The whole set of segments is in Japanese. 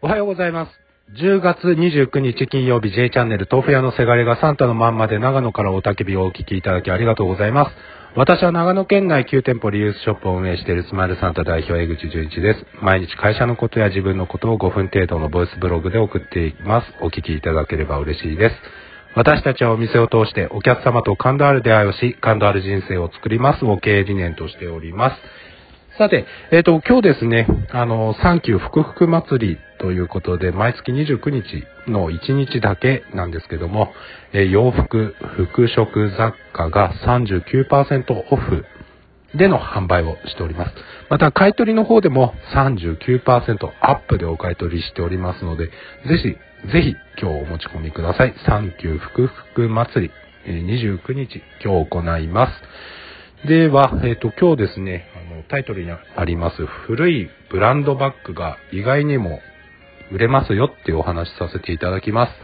おはようございます。10月29日金曜日 J チャンネル豆腐屋のせがれがサンタのまんまで長野からおたけびをお聞きいただきありがとうございます。私は長野県内9店舗リユースショップを運営しているスマイルサンタ代表江口純一です。毎日会社のことや自分のことを5分程度のボイスブログで送っています。お聞きいただければ嬉しいです。私たちはお店を通してお客様と感動ある出会いをし、感動ある人生を作りますを経営理念としております。さて、今日ですね、サンキューふくふく祭りということで、毎月29日の1日だけなんですけども、洋服、服飾雑貨が 39% オフでの販売をしております。また、買い取りの方でも 39% アップでお買い取りしておりますので、ぜひ今日お持ち込みください。サンキューふくふく祭り、29日今日行います。では、今日ですね、タイトルにあります古いブランドバッグが意外にも売れますよっていうお話しさせていただきます。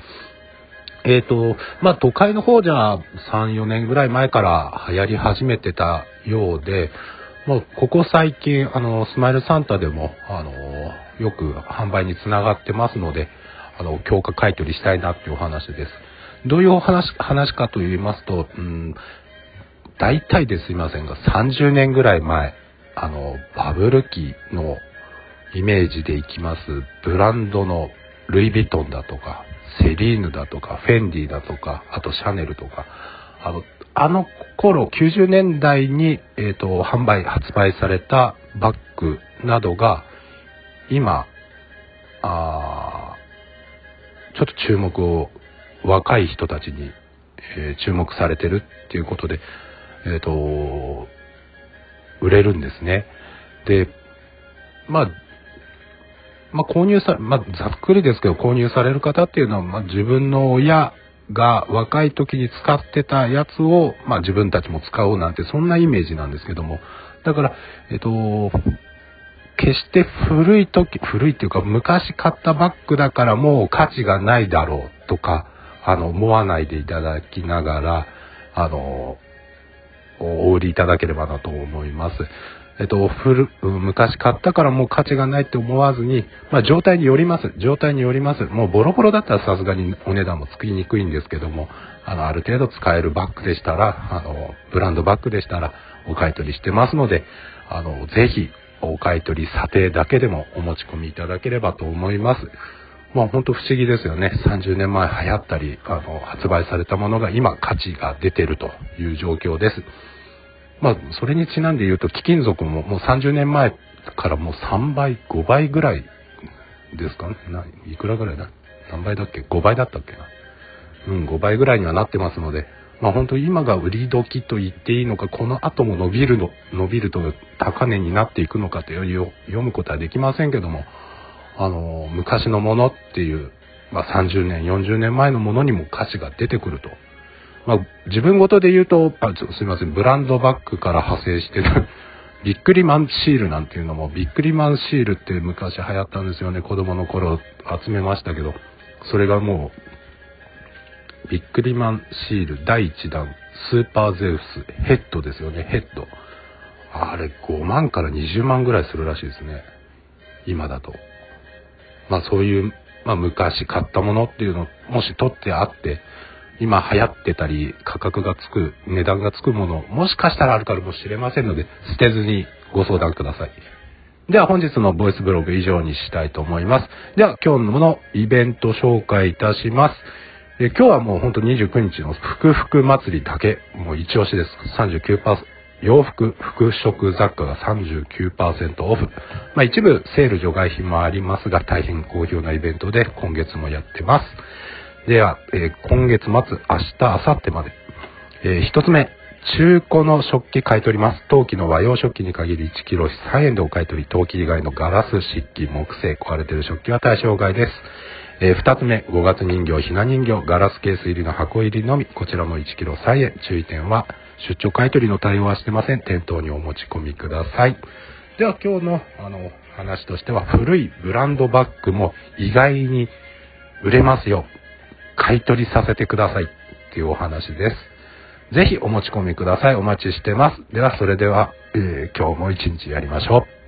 都会の方じゃ3、4年ぐらい前から流行り始めてたようで、もうここ最近、スマイルサンタでも、よく販売につながってますので、強化買い取りしたいなっていうお話です。どういうお話かと言いますと、大体ですいませんが、30年ぐらい前、バブル期のイメージでいきます、ブランドのルイ・ヴィトンだとか、セリーヌだとか、フェンディだとか、あとシャネルとか、あの頃、90年代に、発売されたバッグなどが、今、ちょっと注目を、若い人たちに、注目されてるっていうことで、売れるんですね。で、購入ざっくりですけど、購入される方っていうのは、自分の親が若い時に使ってたやつを、自分たちも使おうなんて、そんなイメージなんですけども、だから、決して古いっていうか、昔買ったバッグだからもう価値がないだろうとか、思わないでいただきながら、お売りいただければなと思います。昔買ったからもう価値がないって思わずに、状態によります。もうボロボロだったらさすがにお値段もつきにくいんですけども、ある程度使えるバッグでしたら、ブランドバッグでしたらお買い取りしてますので、ぜひお買い取り査定だけでもお持ち込みいただければと思います。本当不思議ですよね。30年前流行ったり、発売されたものが今価値が出てるという状況です。それにちなんで言うと、貴金属ももう30年前からもう3倍、5倍ぐらいですかね。いくらぐらいだ？何倍だっけ？ 5 倍だったっけな。5倍ぐらいにはなってますので、本当今が売り時と言っていいのか、この後も伸びると高値になっていくのかという読むことはできませんけども、昔のものっていう、30年、40年前のものにも価値が出てくると。自分ごとで言うと、すいません、ブランドバッグから派生してるビックリマンシールなんていうのも、ビックリマンシールって昔流行ったんですよね。子供の頃集めましたけど、それがもう、ビックリマンシール第1弾、スーパーゼウス、ヘッドですよね、ヘッド。あれ5万から20万ぐらいするらしいですね。今だと。そういう、昔買ったものっていうの、もし取ってあって、今流行ってたり、値段がつくもの、もしかしたらあるかもしれませんので、捨てずにご相談ください。では本日のボイスブログ以上にしたいと思います。では今日のイベント紹介いたします。今日はもう本当29日のふくふく祭りだけ、もう一押しです。39%。洋服、服飾雑貨が 39% オフ。一部セール除外品もありますが、大変好評なイベントで今月もやってます。では、今月末、明日、明後日まで。一つ目、中古の食器買い取ります。陶器の和洋食器に限り1キロ3円でお買い取り。陶器以外のガラス、漆器、木製、壊れている食器は対象外です。二つ目、5月人形、ひな人形、ガラスケース入りの箱入りのみ。こちらも1キロ3円。注意点は、出張買い取りの対応はしてません。店頭にお持ち込みください。では今日の話としては、古いブランドバッグも意外に売れますよ。買い取りさせてくださいっていうお話です。ぜひお持ち込みください。お待ちしてます。ではそれでは、今日も一日やりましょう。